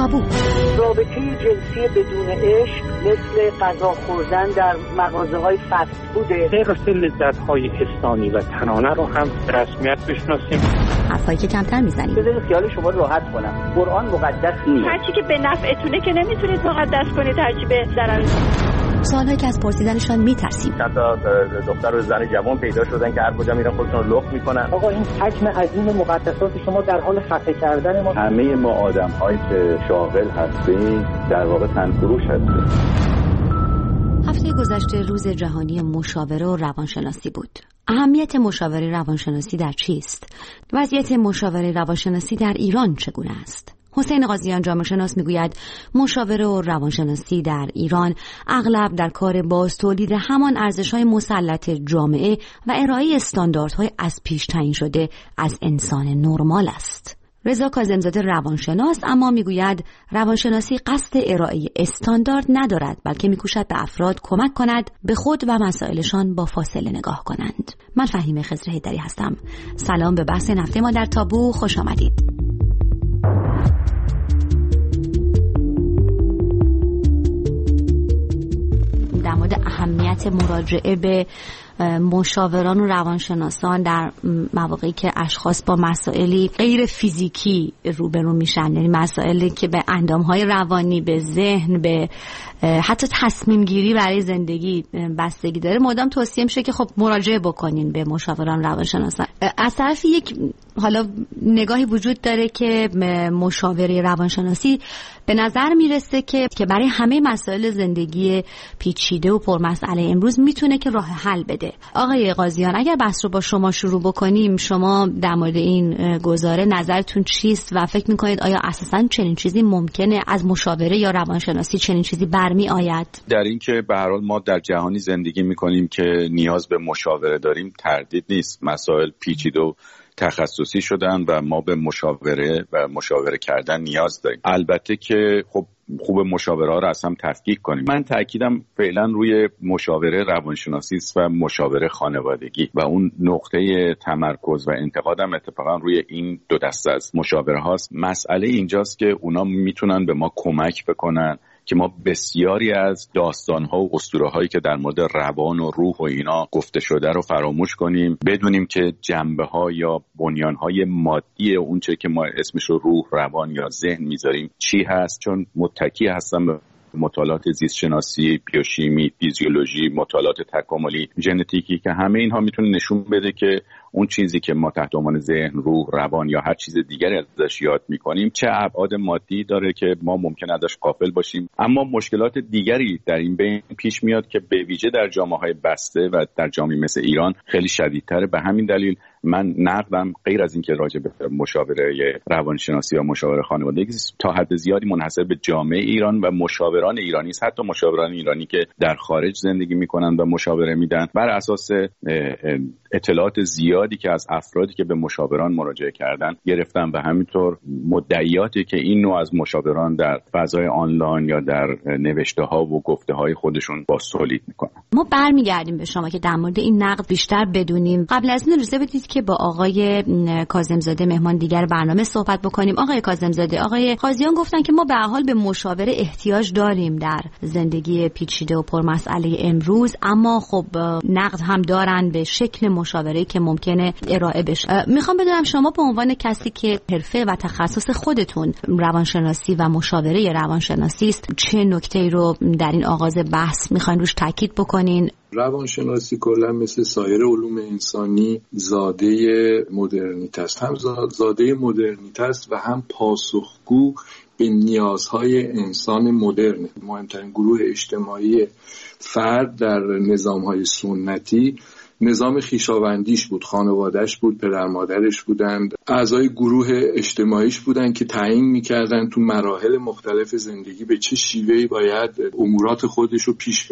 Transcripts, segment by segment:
تابو. رابطه جنسی بدون عشق مثل غذا خوردن در مغازه‌های فست فوده. غیر لذت‌های حسانی و تنانه رو هم رسمیت بشناسیم. حرفایی که کمتر میزنیم. بذارید خیال شما راحت کنم. قرآن مقدس نیست. هرچی که به نفعتونه که نمیتونید مقدس کنید، هرچی به ضرر. سوالهایی که از پرسیدنشان میترسیم. چند تا دختر و زن جوان پیدا شدن که هر کجا میرن خودشون رو لخت میکنن. آقا این حجم عظیم مقدسات شما در حال خفه کردن ما. همه ما آدم‌هایی که شاغل هستیم در واقع تنفروش هستیم. هفته گذشته روز جهانی مشاوره و روانشناسی بود. اهمیت مشاوره روانشناسی در چیست؟ وضعیت مشاوره روانشناسی در ایران چگونه است؟ حسین قاضیان جامعه شناس میگوید مشاوره و روانشناسی در ایران اغلب در کار باز تولید همان ارزش‌های مسلط جامعه و ارائه استانداردهای از پیش تعیین شده از انسان نرمال است. رضا کاظم‌زاده روانشناس اما میگوید روانشناسی قصد ارائه استاندارد ندارد، بلکه میکوشد به افراد کمک کند به خود و مسائلشان با فاصله نگاه کنند. من فهیمه خضر حیدری هستم. سلام به بحث هفته ما در تابو، خوش آمدید. در مورد اهمیت مراجعه به مشاوران و روانشناسان در مواقعی که اشخاص با مسائلی غیر فیزیکی روبرو میشن، یعنی مسائلی که به اندامهای روانی، به ذهن، به حتی تصمیم گیری برای زندگی بستگی داره، مدام توصیه میشه که خب مراجعه بکنین به مشاوران روانشناسان. از طرف یک حالا نگاهی وجود داره که مشاوره روانشناسی به نظر میرسه که برای همه مسائل زندگی پیچیده و پرمسئله امروز میتونه که راه حل بده. آقای قاضیان، اگر بحث رو با شما شروع بکنیم، شما در مورد این گزاره نظرتون چیست و فکر میکنید آیا اساساً چنین چیزی ممکنه از مشاوره یا روانشناسی چنین چیزی برمی آید؟ در این که به هر حال ما در جهانی زندگی میکنیم که نیاز به مشاوره داریم تردید نیست. مسائل پیچیده و تخصصی شدن و ما به مشاوره و مشاوره کردن نیاز داریم. البته که خب خوب مشاوره ها رو اصلا تفکیک کنیم. من تاکیدم فعلا روی مشاوره روانشناسی است و مشاوره خانوادگی و اون نقطه تمرکز و انتقادم اتفاقا روی این دو دسته از مشاوره هاست. مسئله اینجاست که اونا میتونن به ما کمک بکنن که ما بسیاری از داستان‌ها و اسطوره‌هایی که در مورد روان و روح و اینا گفته شده رو فراموش کنیم، بدونیم که جنبه‌ها یا بنیان‌های مادی اونچه که ما اسمش رو روح، روان یا ذهن میذاریم چی هست، چون متکی هستن به مطالعات زیست شناسی، بیوشیمی، فیزیولوژی، مطالعات تکاملی، ژنتیکی که همه اینها میتونه نشون بده که اون چیزی که ما تحت عنوان ذهن، روح، روان یا هر چیز دیگری ازش یاد میکنیم چه ابعاد مادی داره که ما ممکن ازش غافل باشیم. اما مشکلات دیگری در این بین پیش میاد که به ویژه در جامعه‌های بسته و در جامعه مثل ایران خیلی شدیدتره. به همین دلیل من نقدم غیر از این که راجع به مشاوره روانشناسی و مشاوره خانوادگی تا حد زیادی منحصر به جامعه ایران و مشاوران ایرانی است، حتی مشاوران ایرانی که در خارج زندگی میکنن و مشاوره میدن، بر اساس اطلاعات زیادی که از افرادی که به مشاوران مراجعه کردن گرفتن و همینطور مدعیاتی که این نوع از مشاوران در فضای آنلاین یا در نوشته ها و گفته های خودشون باز تولید میکنن. ما برمیگردیم به شما که در مورد این نقد بیشتر بدونیم. قبل از این اجازه بدید که با آقای کاظم‌زاده مهمان دیگر برنامه صحبت بکنیم. آقای کاظم‌زاده، آقای قاضیان گفتن که ما به هر حال به مشاوره احتیاج داریم در زندگی پیچیده و پرمسئله امروز، اما خب نقد هم دارن به شکل مشاوره‌ای که ممکنه ارائه بشه. میخوام بدونم شما به عنوان کسی که حرفه و تخصص خودتون روانشناسی و مشاوره روانشناسی است، چه نکته‌ای رو در این آغاز بحث میخواین روش تاکید بکنین؟ روانشناسی کلا مثل سایر علوم انسانی زاده مدرنیته است، هم زاده مدرنیته است و هم پاسخگو به نیازهای انسان مدرن. مهمترین گروه اجتماعی فرد در نظام‌های سنتی نظام خویشاوندیش بود، خانواده‌اش بود، پدر مادرش بودند، اعضای گروه اجتماعیش بودند که تعیین می‌کردن تو مراحل مختلف زندگی به چه شیوهی باید امورات خودش رو پیش ببره.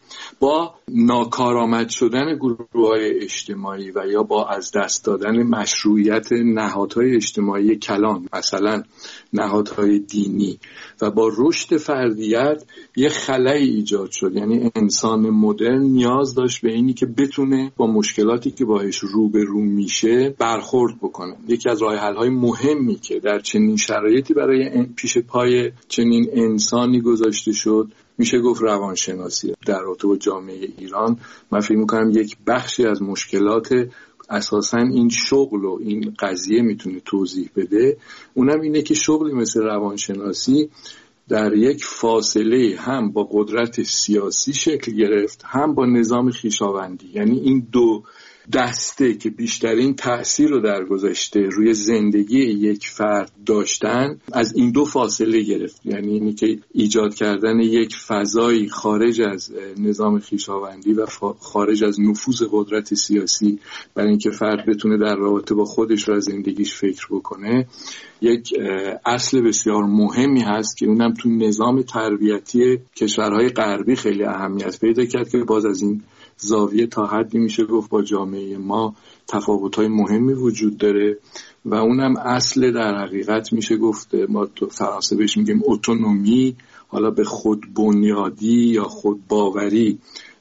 با ناکارآمد شدن گروه‌های اجتماعی و یا با از دست دادن مشروعیت نهادهای اجتماعی کلان، مثلا نهادهای دینی، و با رشد فردیت یه خلایی ایجاد شد. یعنی انسان مدرن نیاز داشت به اینی که بتونه با مشکلاتی که باهاش روبرو میشه برخورد بکنه. یکی از راه حل‌های مهمی که در چنین شرایطی برای پیش پای چنین انسانی گذاشته شد میشه گفت روانشناسی. در رابطه با جامعه ایران من فکر میکنم یک بخشی از مشکلات اساساً این شغل و این قضیه میتونه توضیح بده. اونم اینه که شغلی مثل روانشناسی در یک فاصله هم با قدرت سیاسی شکل گرفت، هم با نظام خویشاوندی. یعنی این دو دسته که بیشترین تأثیر رو در گذشته روی زندگی یک فرد داشتن از این دو فاصله گرفت. یعنی اینی که ایجاد کردن یک فضایی خارج از نظام خویشاوندی و خارج از نفوذ قدرت سیاسی برای اینکه فرد بتونه در رابطه با خودش و زندگیش فکر بکنه، یک اصل بسیار مهمی هست که اونم تو نظام تربیتی کشورهای غربی خیلی اهمیت پیدا کرد که باز از این زاویه تا حدی میشه گفت با جامعه ما تفاوت‌های مهمی وجود داره و اونم اصل در حقیقت میشه گفت ما تو فرانسه بهش میگیم اتونومی، حالا به خود بنیادی یا خود باوری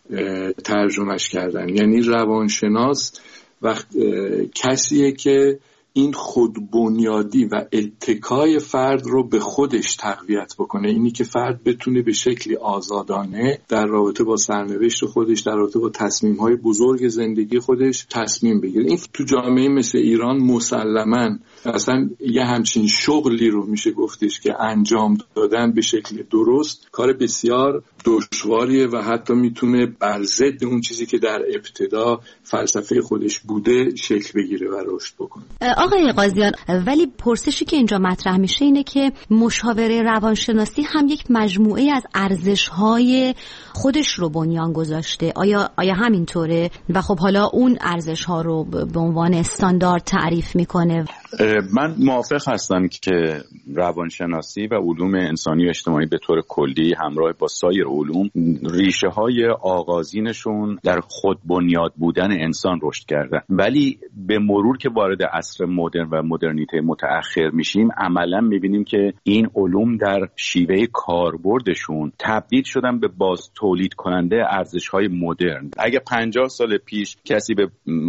ترجمهش کردن. یعنی روانشناس وقت کسیه که این خود بنیادی و اتکای فرد رو به خودش تقویت بکنه، اینی که فرد بتونه به شکلی آزادانه در رابطه با سرنوشت خودش، در رابطه با تصمیم‌های بزرگ زندگی خودش تصمیم بگیره. این تو جامعه مثل ایران مسلماً اصلا یه همچین شغلی رو میشه گفتش که انجام دادن به شکل درست کار بسیار دشواریه و حتی میتونه بر ضد اون چیزی که در ابتدا فلسفه خودش بوده شکل بگیره و رشد بکنه. آقای قاضیان، ولی پرسشی که اینجا مطرح میشه اینه که مشاوره روانشناسی هم یک مجموعه از ارزش‌های خودش رو بنیان گذاشته. آیا همینطوره؟ و خب حالا اون ارزش‌ها رو به عنوان استاندارد تعریف میکنه. من موافق هستم که روانشناسی و علوم انسانی و اجتماعی به طور کلی همراه با سایر علوم ریشه های آغازینشون در خود بنیاد بودن انسان رشد کردن، ولی به مرور که وارد عصر مدرن و مدرنیته متأخر میشیم عملا میبینیم که این علوم در شیوه کاربردشون تبدیل شدن به باز تولید کننده ارزش‌های مدرن. اگه 50 سال پیش کسی به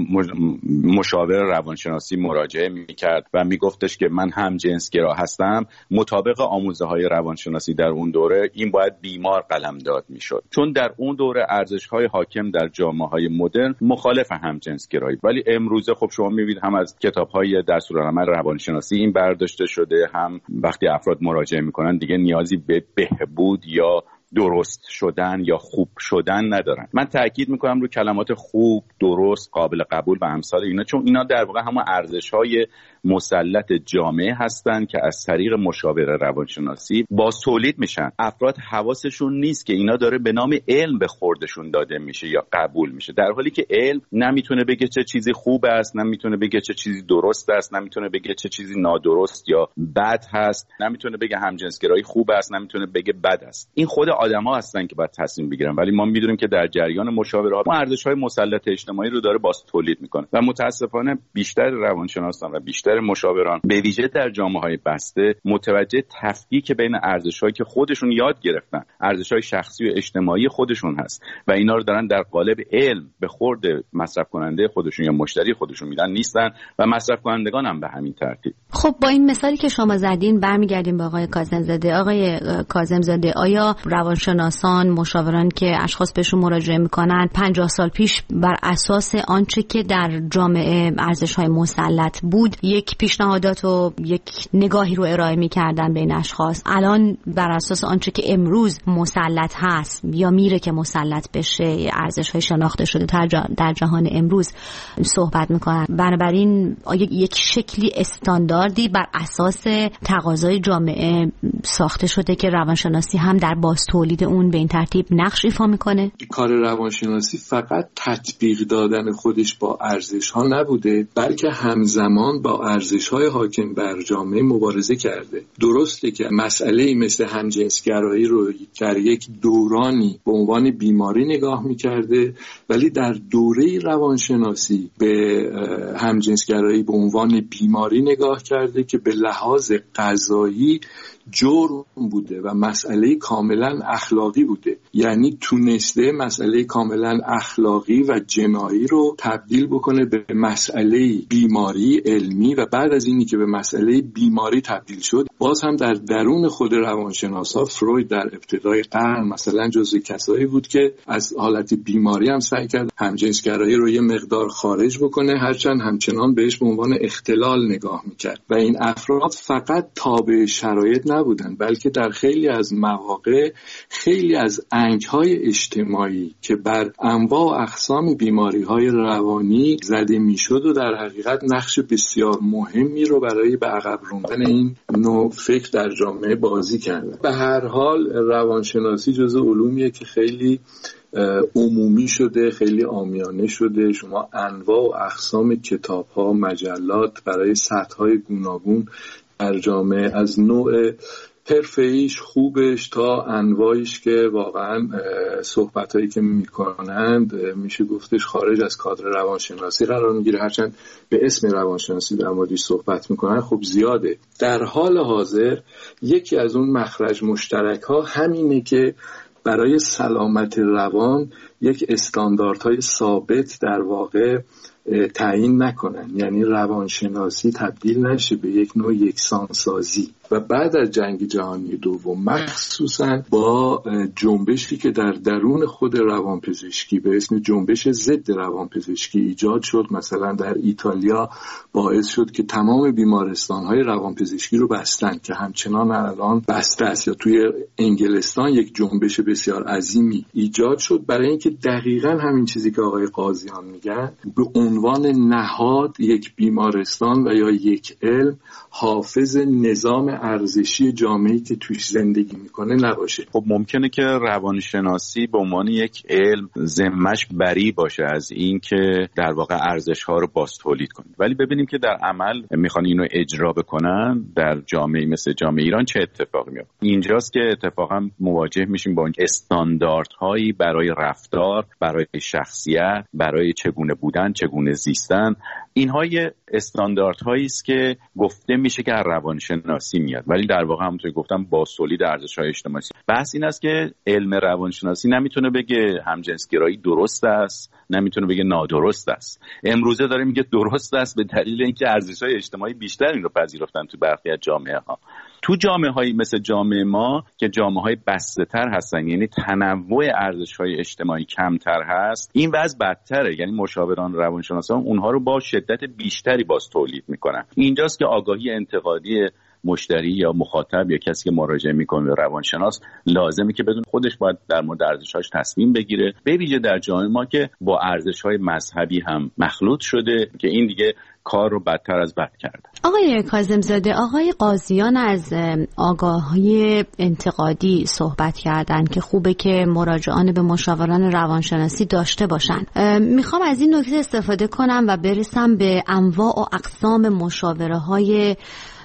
مشاور روانشناسی مراجعه میکرد و میگفتش که من هم جنسگرا هستم، مطابق آموزه‌های روانشناسی در اون دوره این باید بیمار قلمداد میشد، چون در اون دوره ارزش‌های حاکم در جامعه‌های مدرن مخالف هم جنسگرایی. ولی امروزه خب شما میبینید هم از کتاب‌های دستورالعمل روانشناسی این برداشته شده، هم وقتی افراد مراجعه میکنن دیگه نیازی به بهبود یا درست شدن یا خوب شدن ندارن. من تاکید میکنم رو کلمات خوب، درست، قابل قبول و امثال اینا، چون اینا در واقع همون ارزش‌های مسلط جامعه هستن که از طریق مشاوره روانشناسی باز تولید میشن. افراد حواسشون نیست که اینا داره به نام علم به خوردشون داده میشه یا قبول میشه، در حالی که علم نمیتونه بگه چه چیزی خوب است، نمیتونه بگه چه چیزی درست است، نمیتونه بگه چه چیزی نادرست یا بد هست، نمیتونه بگه همجنسگرایی خوب است، نمیتونه بگه بد است. این خود آدما هستن که باید تصمیم بگیرن، ولی ما میدونیم که در جریان مشاوره ما ارزش‌های مسلط اجتماعی رو داره باز تولید میکنه و متاسفانه بیشتر روانشناسان و بیشتر مشاوران به ویژه در جامعه‌های بسته متوجه تفکیک بین ارزش‌هایی که خودشون یاد گرفتن، ارزش‌های شخصی و اجتماعی خودشون هست و اینا رو دارن در قالب علم به خورد مصرف کننده خودشون یا مشتری خودشون میدن نیستن و مصرف کنندگان هم به همین ترتیب. خب با این مثالی که شما زدین برمیگردیم به آقای کاظم‌زاده. آقای کاظم‌زاده، آیا روانشناسان، مشاوران که اشخاص بهشون مراجعه میکنن 50 سال پیش بر اساس آنچه که در جامعه ارزش‌های مسلط بود یک پیشنهادات و یک نگاهی رو ارائه میکردن بین اشخاص، الان بر اساس آنچه که امروز مسلط هست یا میره که مسلط بشه، ارزش‌های شناخته شده در جهان امروز صحبت میکنن؟ بنابراین آیا یک شکلی استانداردی بر اساس تقاضای جامعه ساخته شده که روانشناسی هم در باز تولید اون به این ترتیب نقش ایفا میکنه؟ کار روانشناسی فقط تطبیق دادن خودش با ارزش‌ها نبوده، بلکه همزمان با ارزش‌های حاکم بر جامعه مبارزه کرده. درسته که مسئله مثل همجنسگرایی رو در یک دورانی به عنوان بیماری نگاه می‌کرده، ولی در دوره روانشناسی به همجنسگرایی به عنوان بیماری نگاه کرده که به لحاظ قضایی جرم بوده و مسئله کاملا اخلاقی بوده. یعنی تونسته مسئله کاملا اخلاقی و جنایی رو تبدیل بکنه به مسئله بیماری علمی و بعد از اینی که به مسئله بیماری تبدیل شد، باز هم در درون خود روانشناسا فروید در ابتدای قرن مثلا جزو کسایی بود که از حالت بیماری هم سعی کرد همجنسگرایی رو یه مقدار خارج بکنه، هرچند همچنان بهش به عنوان اختلال نگاه میکرد. و این افراد فقط تابع شرایط نبودن، بلکه در خیلی از مواقع خیلی از انگ‌های اجتماعی که بر انواع و اقسام بیماری‌های روانی زده میشد و در حقیقت نقش بسیار مهمی رو برای به عقب راندن این نوع فکر در جامعه بازی کرده. به هر حال روانشناسی جزو علومیه که خیلی عمومی شده، خیلی عامیانه شده. شما انواع و اقسام کتاب‌ها، مجلات برای سطح‌های گوناگون در جامعه، از نوع حرفه‌ایش خوبش تا انواعش که واقعا صحبتایی که میکنند میشه گفتش خارج از کادر روانشناسی قرار میگیره، هرچند به اسم روانشناسی در موردش صحبت میکنن خب زیاده. در حال حاضر یکی از اون مخرج مشترک ها همینه که برای سلامت روان یک استانداردهای ثابت در واقع تعیین نکنن، یعنی روانشناسی تبدیل نشه به یک نوع یکسانسازی. و بعد از جنگ جهانی دوم مخصوصا با جنبشی که در درون خود روانپزشکی به اسم جنبش ضد روانپزشکی ایجاد شد، مثلا در ایتالیا باعث شد که تمام بیمارستان‌های روانپزشکی رو بستن که همچنان الان بسته است، یا توی انگلستان یک جنبش بسیار عظیمی ایجاد شد برای اینکه دقیقاً همین چیزی که آقای قاضیان میگن به عنوان نهاد یک بیمارستان و یا یک علم حافظ نظام ارزشی جامعه‌ای که توش زندگی میکنه نباشه. خب ممکنه که روانشناسی به عنوان یک علم ذمه‌اش بری باشه از این که در واقع ارزش‌ها رو باز تولید کنه، ولی ببینیم که در عمل میخوان اینو اجرا بکنن در جامعه مثل جامعه ایران چه اتفاقی میفته. اینجاست که اتفاقا مواجه میشیم با استانداردهایی برای رفتار، برای شخصیت، برای چگونه بودن، چگونه زیستن. اینها یه استانداردهایی است که گفته میشه که روانشناسی میاد، ولی در واقع همونطور که گفتم با تولید ارزش‌های اجتماعی. بحث این است که علم روانشناسی نمیتونه بگه همجنسگرایی درست است، نمیتونه بگه نادرست است. امروزه داره میگه درست است به دلیل اینکه ارزش‌های اجتماعی بیشتر این رو پذیرفتن تو برخی از جامعه‌ها. تو جامعه‌هایی مثل جامعه ما که جامعه‌های بسته‌تر هستن، یعنی تنوع ارزش‌های اجتماعی کمتر هست، این وضع بدتره. یعنی مشاوران روانشناسان اونها رو با شدت بیشتری باز تولید میکنن. اینجاست که آگاهی انتقادی مشتری یا مخاطب یا کسی که مراجعه میکنه به روانشناس لازمه که بدون خودش باید در مورد ارزش‌هاش تصمیم بگیره، به ویژه در جامعه ما که با ارزش‌های مذهبی هم مخلوط شده که این دیگه کار رو بدتر از بد کرده. آقای کاظم‌زاده، آقای قاضیان از آگاهی انتقادی صحبت کردن که خوبه که مراجعان به مشاوران روانشناسی داشته باشن. میخوام از این نکته استفاده کنم و برسم به انواع و اقسام مشاوره‌های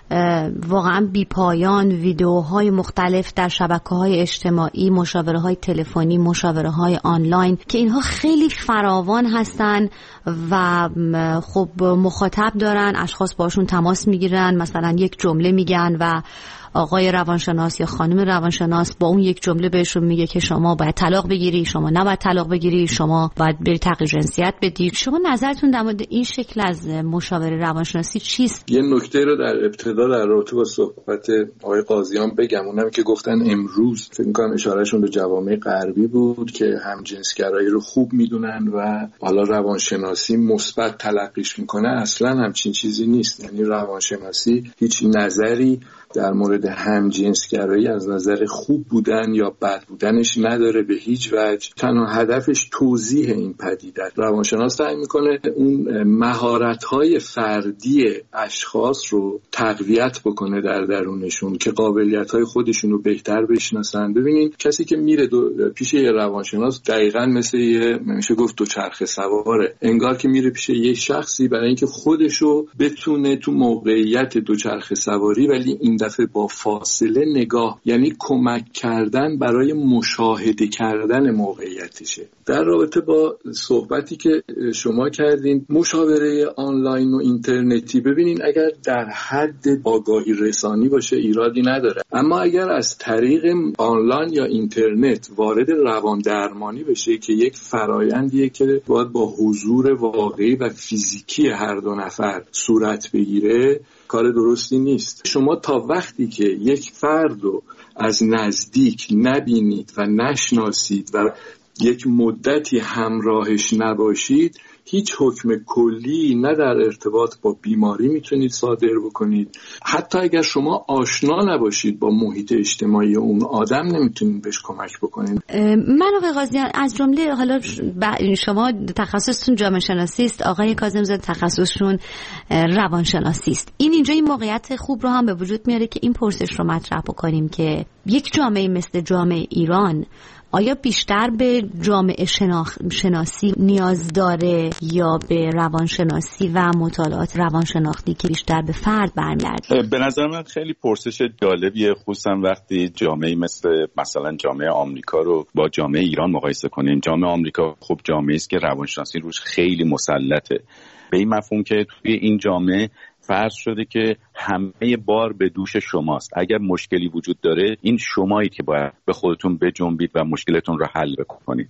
واقعا بی پایان، ویدیوهای مختلف در شبکه‌های اجتماعی، مشاوره‌های تلفنی، مشاوره‌های آنلاین که اینها خیلی فراوان هستن و خب مخاطب دارن، اشخاص باشون تماس میگیرن، مثلا یک جمله میگن و آقای روانشناس یا خانم روانشناس با اون یک جمله بهشون میگه که شما باید طلاق بگیری، شما نباید طلاق بگیری، شما باید بری تغییر جنسیت بدی. شما نظرتون در مورد این شکل از مشاوره روانشناسی چیست؟ یه نکته رو در ابتدا در رابطه با صحبت آقای قاضیان بگم. اونم که گفتن امروز فکر می‌کنم اشارهشون به جوامع غربی بود که همجنسگرایی رو خوب میدونن و حالا روانشناسی مثبت تلقیش میکنه. اصلا همچین چیزی نیست. یعنی روانشناسی هیچ نظری در مورد مورد همجنسگرایی از نظر خوب بودن یا بد بودنش نداره به هیچ وجه. تنها هدفش توضیح این پدیده. روانشناس سعی میکنه اون مهارت‌های فردی اشخاص رو تقویت بکنه در درونشون که قابلیت‌های خودشون رو بهتر بشناسن. ببینین کسی که میره پیش یه روانشناس دقیقاً مثل میشه گفت دوچرخه سواره، انگار که میره پیش یه شخصی برای اینکه خودشو بتونه تو موقعیت دوچرخه سواری ولی این دفعه با فاصله نگاه، یعنی کمک کردن برای مشاهده کردن موقعیتشه. در رابطه با صحبتی که شما کردین مشاوره آنلاین و اینترنتی، ببینین اگر در حد آگاهی رسانی باشه ایرادی نداره، اما اگر از طریق آنلاین یا اینترنت وارد روان درمانی بشه که یک فرایندیه که باید با حضور واقعی و فیزیکی هر دو نفر صورت بگیره، کار درستی نیست. شما تا وقتی که یک فرد رو از نزدیک نبینید و نشناسید و یک مدتی همراهش نباشید، هیچ حکم کلی نه در ارتباط با بیماری میتونید صادر بکنید. حتی اگر شما آشنا نباشید با محیط اجتماعی اون آدم نمیتونید بهش کمک بکنید. من آقای قاضیان از جمله حالا شما تخصصتون جامعه شناسی است، آقای کاظم‌زاده تخصصشون روانشناسی است. اینجا این موقعیت خوب رو هم به وجود میاره که این پرسش رو مطرح بکنیم که یک جامعه مثل جامعه ایران آیا بیشتر به جامعه شناسی نیاز داره یا به روانشناسی و مطالعات روانشناختی که بیشتر به فرد برمیگرده؟ به نظر من خیلی پرسش جالبیه، خصوصا وقتی جامعه مثلا جامعه آمریکا رو با جامعه ایران مقایسه کنیم. جامعه آمریکا خب جامعه است که روانشناسی روش خیلی مسلطه، به این مفهوم که توی این جامعه فرض شده که همه بار به دوش شماست. اگر مشکلی وجود داره این شمایید که باید به خودتون بجنبید و مشکلتون رو حل بکنید.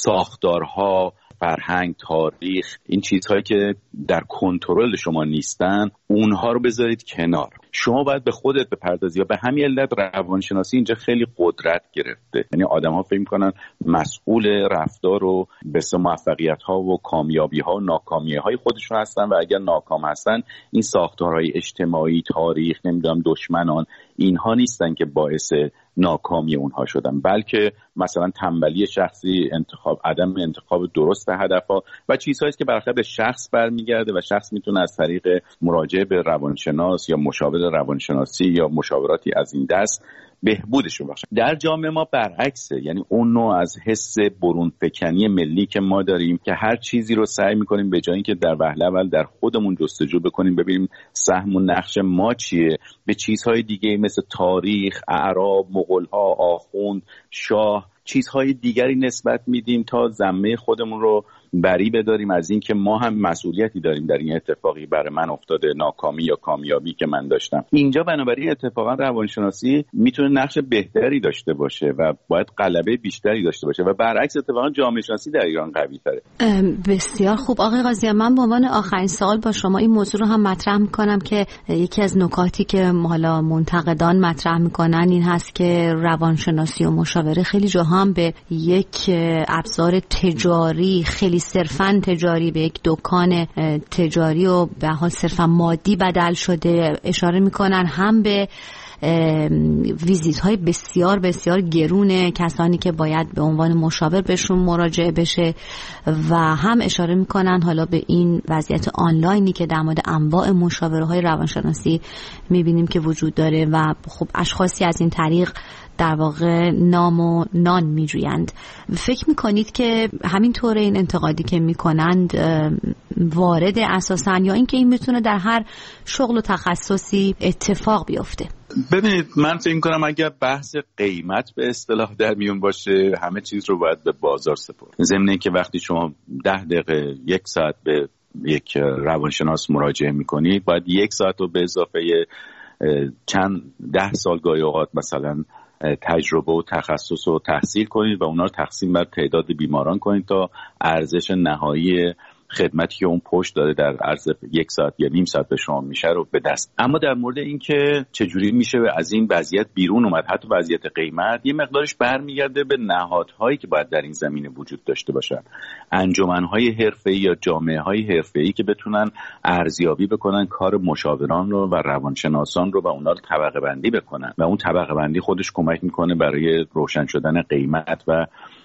ساختارها، فرهنگ، تاریخ، این چیزهایی که در کنترل شما نیستن اونها رو بذارید کنار. شما باید به خودت بپردازی. به همین علت روانشناسی اینجا خیلی قدرت گرفته. یعنی آدم‌ها فکر می‌کنن مسئول رفتار و بسیار موفقیت‌ها و کامیابی‌ها و ناکامی‌های خودشون هستن و اگر ناکام هستن این ساختارهای اجتماعی، تاریخ، نمیدونم دشمنان، اینها نیستن که باعث ناکامی اونها شدن، بلکه مثلا تنبلی شخصی، عدم انتخاب درست هدفها و چیزهایی است که برخلاف به شخص برمیگرده و شخص میتونه از طریق مراجعه به روانشناس یا مشاور روانشناسی یا مشاوراتی از این دست بهبودشون بخشه. در جامعه ما برعکسه، یعنی اون نوع از حس برون فکنی ملی که ما داریم که هر چیزی رو سعی میکنیم به جای اینکه در وهله اول در خودمون جستجو بکنیم ببینیم سهم و نقش ما چیه، به چیزهای دیگه مثل تاریخ، اعراب، مغول‌ها، آخوند، شاه، چیزهای دیگری نسبت میدیم تا ذمه خودمون رو بری بداریم از این که ما هم مسئولیتی داریم در این اتفاقی برای من افتاده، ناکامی یا کامیابی که من داشتم. اینجا بنابراین اتفاقا روانشناسی میتونه نقش بهتری داشته باشه و باید غلبه بیشتری داشته باشه و برعکس اتفاقا جامعه شناسی در ایران قوی تره. بسیار خوب آقای قاضیان، من به عنوان آخرین سوال با شما این موضوع رو هم مطرح میکنم که یکی از نکاتی که حالا منتقدان مطرح میکنن این هست که روانشناسی و مشاوره خیلی جاها هم به یک ابزار تجاری، خیلی صرفاً تجاری، به یک دکان تجاری و به حال صرفاً مادی بدل شده. اشاره میکنن هم به ویزیت های بسیار بسیار گرون کسانی که باید به عنوان مشاور بهشون مراجعه بشه و هم اشاره میکنن حالا به این وضعیت آنلاینی که در مورد انواع مشاوره های روانشناسی میبینیم که وجود داره و خب اشخاصی از این طریق در واقع نام و نان میجویند. فکر میکنید که همینطور این انتقادی که میکنند وارد اساساً یا اینکه این میتونه در هر شغل و تخصصی اتفاق بیفته؟ ببینید من فکر میکنم اگر بحث قیمت به اصطلاح در میون باشه همه چیز رو باید به بازار سپرد. ضمن اینکه وقتی شما 10 دقیقه 1 ساعت به یک روانشناس مراجعه میکنید باید 1 ساعت رو به اضافه چند 10 سال گاهی اوقات مثلا تجربه و تخصص رو تحصیل کنید و اونا رو تقسیم بر تعداد بیماران کنید تا ارزش نهایی خدمتی که اون پشت داره در عرض 1 ساعت یا نیم ساعت به شما میشه رو به دست. اما در مورد این که چجوری میشه از این وضعیت بیرون اومد، حتی وضعیت قیمت، یه مقدارش برمیگرده به نهادهایی که باید در این زمینه وجود داشته باشن، انجمنهای حرفه‌ای یا جامعه‌های حرفه‌ای که بتونن ارزیابی بکنن کار مشاوران رو و روانشناسان رو و اونا رو طبقه بندی بکنن و اون طبقه بندی خودش کمک میکنه برای روشن شدن قیمت و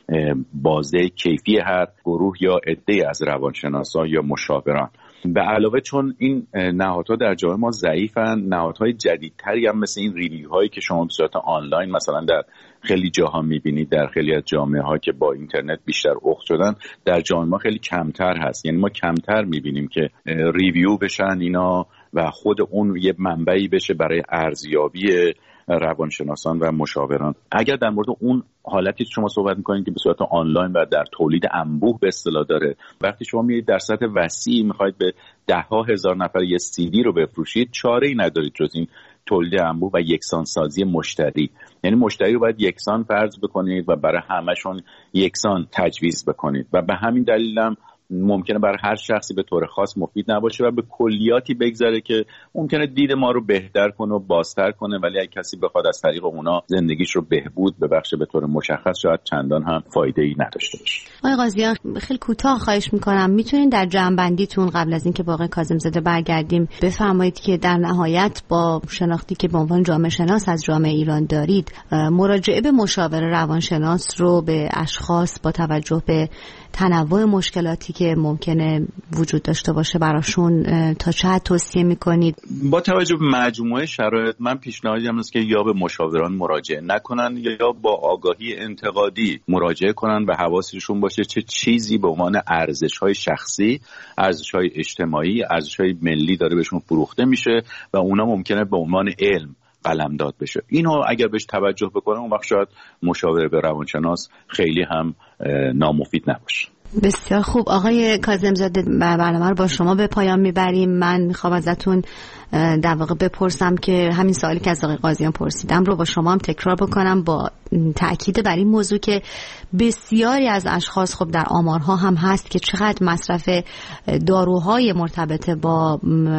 بازده کیفی هر گروه یا عده از روانشناسان یا مشاوران. به علاوه چون این نهادها در جامعه ما ضعیفن، نهادهای جدیدتری هم مثل این ریویو هایی که شما به صورت آنلاین مثلا در خیلی جاها میبینید، در خیلی از جامعه ها که با اینترنت بیشتر اخت شدن، در جامعه ما خیلی کمتر هست. یعنی ما کمتر میبینیم که ریویو بشن اینا و خود اون یه منبعی بشه برای ارزیابی روانشناسان و مشاوران. اگر در مورد اون حالتی شما صحبت میکنید که به صورت آنلاین و در تولید انبوه به اصطلاح داره، وقتی شما میرید در سطح وسیع میخواید به 10,000 نفر یه CD رو بفروشید، چاره‌ای ندارید جز این تولید انبوه و یکسانسازی مشتری. یعنی مشتری رو باید یکسان فرض بکنید و برای همشون یکسان تجویز بکنید و به همین دلیل هم ممکنه برای هر شخصی به طور خاص مفید نباشه و به کلیاتی بگذره که ممکنه دید ما رو بهتر کنه و بازتر کنه، ولی اگه کسی بخواد از طریق اونا زندگیش رو بهبود ببخشه به طور مشخص شاید چندان هم فایده‌ای نداشته باشه. آقای قاضیان خیلی کوتاه خواهش میکنم میتونین در جمع‌بندیتون قبل از اینکه با آقای کاظم‌زاده برگردیم بفرمایید که در نهایت با شناختی که به عنوان جامعه شناس از جامعه ایران دارید، مراجعه به مشاور روانشناس رو به اشخاص با توجه به تنوع مشکلاتی که ممکنه وجود داشته باشه براشون تا چه حد توصیه میکنید؟ با توجه به مجموعه شرایط من پیشنهادم است که یا به مشاوران مراجعه نکنن یا با آگاهی انتقادی مراجعه کنن و حواسشون باشه چه چیزی به عنوان ارزش‌های شخصی، ارزش‌های اجتماعی، ارزش‌های ملی داره بهشون فروخته میشه و اونا ممکنه به عنوان علم قلمداد بشه. اینو اگر بهش توجه بکنه اون وقت شاید مشاوره به روانشناس خیلی هم نامفید نباشه. بسیار خوب. آقای کاظم‌زاده برنامه رو با شما به پایان میبریم. من میخوام ازتون در واقع بپرسم که همین سوالی که از آقای قاضیان پرسیدم رو با شما هم تکرار بکنم با تأکید بر این موضوع که بسیاری از اشخاص خب در آمارها هم هست که چقدر مصرف داروهای مرتبط با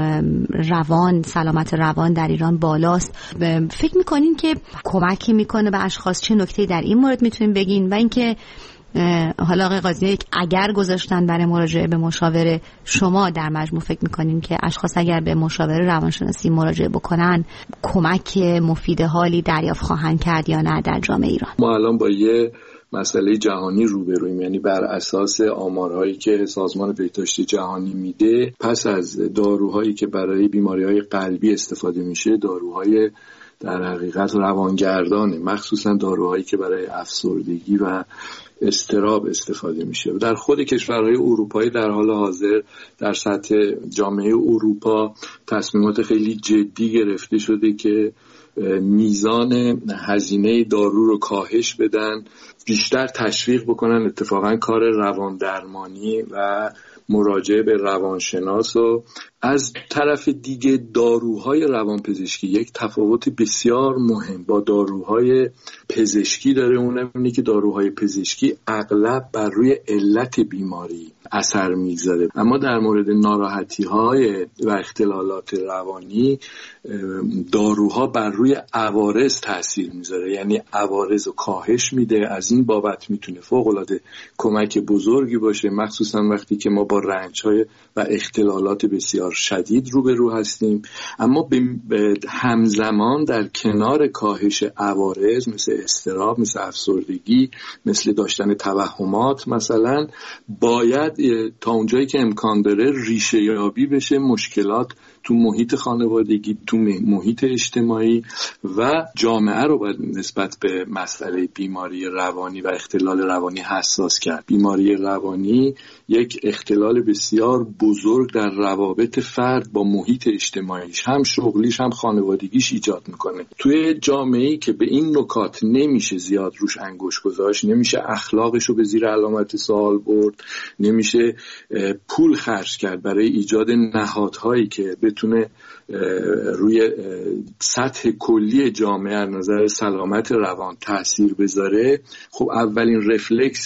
روان، سلامت روان در ایران بالاست. فکر میکنین که کمکی میکنه به اشخاص؟ چه نکته‌ای در این مورد میتونین بگین؟ و اینکه حالا آقای قاضی اگر گذاشتن برای مراجعه به مشاوره، شما در مجموع فکر میکنین که اشخاص اگر به مشاوره روانشناسی مراجعه بکنن کمک مفید حالی دریافت خواهند کرد یا نه در جامعه ایران؟ ما الان با یه مسئله جهانی روبرویم، یعنی بر اساس آمارهایی که سازمان بهداشت جهانی میده، پس از داروهایی که برای بیماریهای قلبی استفاده میشه، داروهای در حقیقت روانگردانه، مخصوصا داروهایی که برای افسردگی و اضطراب استفاده میشه. و در خود کشورهای اروپایی در حال حاضر در سطح جامعه اروپا تصمیمات خیلی جدی گرفته شده که میزان هزینه دارو رو کاهش بدن، بیشتر تشویق بکنن اتفاقا کار روان درمانی و مراجعه به روانشناس. و از طرف دیگه داروهای روانپزشکی یک تفاوت بسیار مهم با داروهای پزشکی داره، اونم اینه که داروهای پزشکی اغلب بر روی علت بیماری اثر میگذاره، اما در مورد ناراحتی‌های و اختلالات روانی داروها بر روی عوارض تاثیر میذاره، یعنی عوارض رو کاهش میده. از این بابت میتونه فوق‌العاده کمک بزرگی باشه، مخصوصا وقتی که ما با رنج‌های و اختلالات بسیار شدید روبرو هستیم. اما به همزمان در کنار کاهش عوارض مثل اضطراب، مثل افسردگی، مثل داشتن توهمات مثلا، باید تا اونجایی که امکان داره ریشه یابی بشه مشکلات تو محیط خانوادگی، تو محیط اجتماعی و جامعه رو باید نسبت به مسئله بیماری روانی و اختلال روانی حساس کرد. بیماری روانی یک اختلال بسیار بزرگ در روابط فرد با محیط اجتماعیش، هم شغلیش هم خانوادگیش ایجاد میکنه. توی جامعه‌ای که به این نکات نمیشه زیاد روش انگشت گذاشت، نمیشه اخلاقش رو به زیر علامت سوال برد، نمیشه پول خرج کرد برای ایجاد نهادهایی که بتونه روی سطح کلی جامعه از نظر سلامت روان تأثیر بذاره، خب اولین رفلکس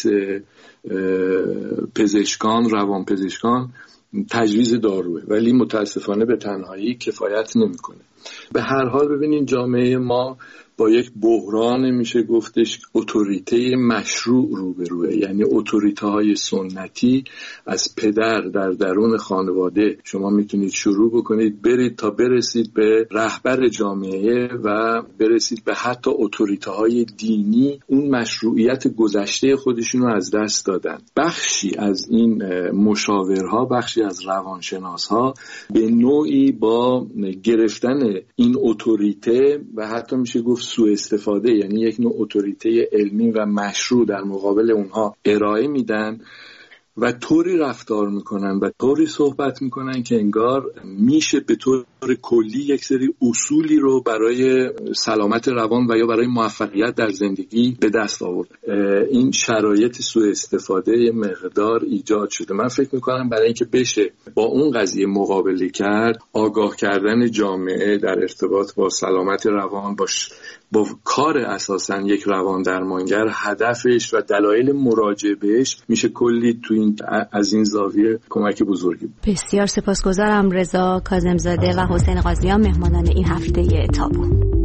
پزشکان، روانپزشکان تجویز داروه، ولی متاسفانه به تنهایی کفایت نمیکنه. به هر حال ببینین جامعه ما با یک بحران میشه گفتش اتوریته مشروع روبروه، یعنی اتوریته های سنتی از پدر در درون خانواده شما میتونید شروع بکنید برید تا برسید به رهبر جامعه و برسید به حتی اتوریته های دینی. اون مشروعیت گذشته خودشون رو از دست دادن. بخشی از این مشاورها، بخشی از روانشناسها به نوعی با گرفتن این اتوریته و حتی میشه گفت سوء استفاده، یعنی یک نوع اتوریته علمی و مشروع در مقابل اونها ارائه میدن و طوری رفتار میکنن و طوری صحبت میکنن که انگار میشه به طور کلی یک سری اصولی رو برای سلامت روان و یا برای موفقیت در زندگی به دست آورد. این شرایط سوء استفاده مقدار ایجاد شده. من فکر میکنم برای اینکه بشه با اون قضیه مقابله کرد، آگاه کردن جامعه در ارتباط با سلامت روان با کار اساساً یک روان درمانگر، هدفش و دلایل مراجعه بهش میشه کلی تو این از این زاویه کمک بزرگی. بسیار سپاسگزارم رضا کاظم‌زاده و حسین قاضیان، مهمانان این هفته تابو.